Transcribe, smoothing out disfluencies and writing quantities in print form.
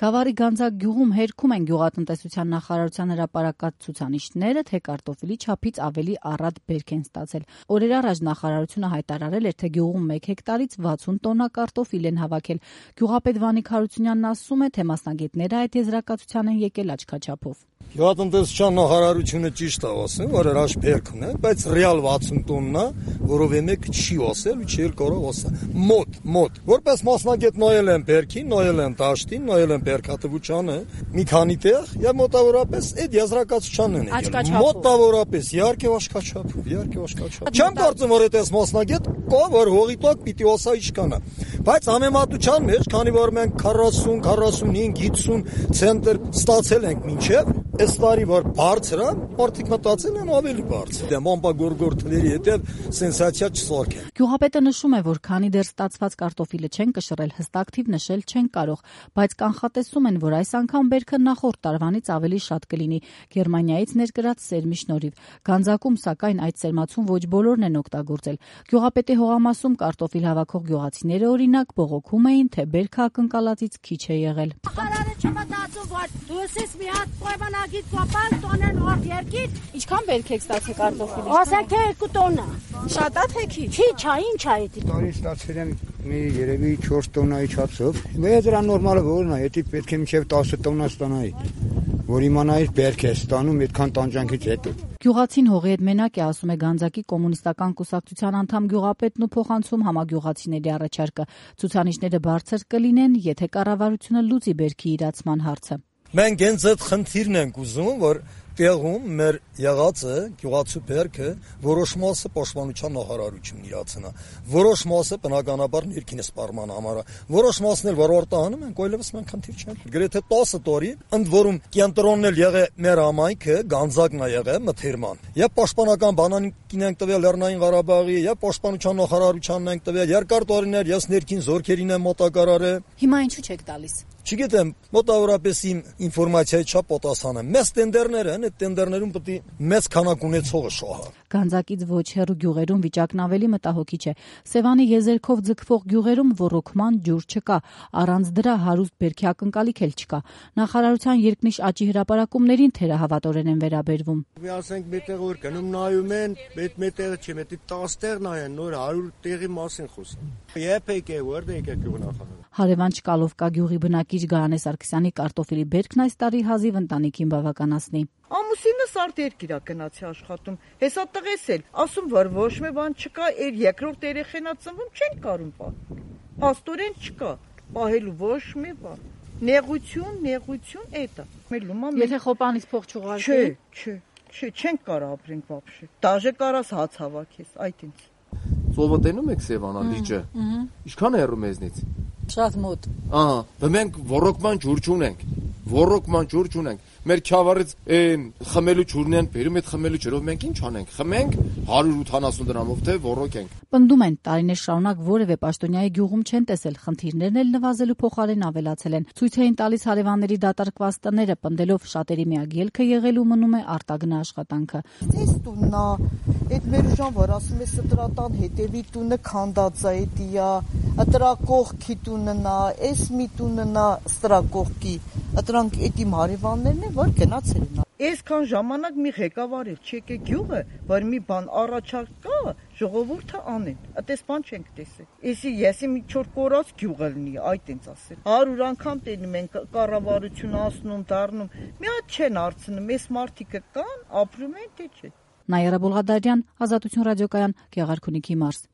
Գավառի Գանձակ գյուղում հերքում են գյուղատնտեսության նախարարության հրապարակած ցուցանիշները, թե կարտոֆիլի չափից ավելի առատ բերք են ստացել։ Օրեր առաջ նախարարությունը հայտարարել էր, թե գյուղում 1 հեկտարից 60 տոննա կարտոֆիլ են հավաքել։ Գյուղապետ Վանիկ Հարությունյանն ասում է, թե մասնագետները այդ եզրակացության են եկել աչքաչափով։ Գյուղատնտեսության նախարարությունը ճիշտ է ասում, որ հրաշ բերք ունեն, բայց ռեալ 60 տոննա, որով մեկ չի ասել ու չի կարող ասել։ Մոտ։ Որպես մասնագետ նայել են բերքին, նայել են դաշտին, նայել են բերքատվությանը, մի քանի տեղ, եւ մոտավորապես այդ եզրակացությանն են եկել։ Մոտավորապես, իհարկե աշխաչափով։ Չեմ կարծում, որ այդպես մասնագետ կա, որ հողի տակ պիտի ասա ինչքան է։ Բայց համեմատության մեջ, քանի որ մենք 40, 45, 50 ցենտր ստացել ենք մինչև այս տարի որ բարձր է, մարդիկ մտածել են ավելի բարձր։ Բամբագորգորթների հետև սենսացիա չսարքեն։ Գյուղապետը նշում է, որ քանի դեռ ստացված կարտոֆիլը չեն կշռել, հստակ թիվ նշել չեն կարող, բայց կանխատեսում են, որ այս անգամ բերքը նախորդ տարվանից ավելի շատ կլինի Գերմանիայից ներկրած սերմի շնորհիվ։ Գանձակում, սակայն, այդ սերմացուն ոչ բոլորն են օգտագործել։ Գյուղապետի հողամասում կարտոֆիլ հավաքող գյուղացիները օրինակ բողոքում էին, թե բերքը ակնկալածից քիչ է եղել։ Ինչքան բերք եք ստացել կարտոֆիլի։ Ասեք 2 տոննա։ Շատ է թե քիչ։ Քիչ է, ինչ է դա։ Տարի ստացել եմ մի երևի 4 տոննայի չափսով։ Բայց դրա նորմալը որն է, եթե պետք է մինչև 10 տոննա ստանայի, որ իմանայիր բերք է ստանում այդքան տանջանքից հետո։ Գյուղացին հողի հետ մենակ է, ասում է Գանձակի կոմունիստական կուսակցության անդամ գյուղապետն ու փոխանցում համագյուղացիների առաջարկը։ Ցուցանիշները բարձր կլինեն, եթե կառավարությունը լուծի բերքի իրացման հարցը։ Մենք հենց այդ խնդիրն ենք ուզում, որ տեղում մեր եղածը գյուղացու բերքը որոշ մասը պաշտպանության նախարարությունն իրացնա, որոշ մասը բնականաբար ներքին սպառման համար, որոշ մասն էլ որ արտահանում են, այլևս մենք խնդիր չենք։ Գրեթե 10 տարի, ընդ որում կենտրոնն էլ եղե մեր համայնքը, Գանձակն է եղել Մթերման։ Եվ պաշտպանական բանակին ենք տվել Լեռնային Ղարաբաղի, եւ պաշտպանության նախարարությանն ենք տվել, երկար տարիներ ես ներքին զորքերին եմ մոտակարարել։ Հիմա ինչու չեք տալիս։ Չգիտեմ, մոտավորապես իմ ինֆորմացիայի չափ պատասխանը։ Մեծ տենդերներ են, այդ տենդերներում պետք է մեծ քանակ ունեցողը շահա։ Գանձակից ոչ հեռու գյուղերում վիճակն ավելի մտահոգիչ է։ Սևանի եզերքով ձգվող գյուղերում ոռոգման ջուր չկա, առանց դրա հարուստ բերքի ակնկալիք էլ չկա։ Նախարարության երկնիշ աճի հրապարակումներին թերահավատորեն են վերաբերվում։ Ասենք մետեղ որ գնում նայում են, մետեղ չի, մետի 10 տեղ նայեն, նոր 100 տեղի մասին խոսում։ Եփեք է, որտե եկեք գյուղնախարար։ Հարևան Չկալովկա գյուղի բնակիչ Գարանե Սարգսյանի կարտոֆիլի բերքն այս տարի հազիվ ընտանիքին բավականացնի։ Ամուսինս արդ երկիրա գնացի աշխատում։ Հեսա տղես էլ, ասում որ ոչ մի բան չկա, երկրորդ երեխենա ծնվում չեն կարում պահել։ Աստորեն չկա, պահելու ոչ մի բան։ Նեղություն էտա։ Եթե խոպանից փող չուղարկի։ Չէ, չենք կարող ապրենք вообще։ Դաժե կարաս հաց հավաքես, այդ ինձ։ Ծովոտենում եք Սևանա լիճը։ Ինչքան է հեռու մեզնից։ Շատ մոտ։ Ահա, բայց մենք ոռոգման ջուր չունենք։ Մեր Քյավառից այն խմելու ջուրն են բերում, այդ խմելու ջրով մենք ինչ անենք։ Խմենք 180 դրամով թե ոռոգենք։ Պնդում են, տարիներ շարունակ որևէ պաշտոնյայի գյուղում չեն տեսել, խնդիրներն էլ նվազելու փոխարեն ավելացել են։ Ցույց էին տալիս հարևանների դատարկված տները, պնդելով շատերի միակ ելքը եղել ու մնում է արտագնա աշխատանքը։ Այս տունն է, այդ մեր ուժան որ ասում է ստրատան հետևի տունը քանդած է, էդիա, տրակողքի տունն է, այս մի տունն է ստրակողքի, դրանք էդի հարևաններն են, որ գնացել են։ Այսքան ժամանակ մի ղեկավար էլ չեկե գյուղը, որ մի բան առաջարկա, ժողովուրդը անեն։ Այդպես բան չենք տեսել։ Էսի եսի մի 4 կորած գյուղ լինի, այդ ինձ ասել։ 100 անգամ տենում են կառավարությունը ասնում, դառնում։ Մի հատ չեն արցնում, այս մարդիկը կան, ապրում են, թե չէ։ Նայիրա Բոլղադարյան, Ազատություն ռադիոկայան, Գեղարքունիքի մարզ։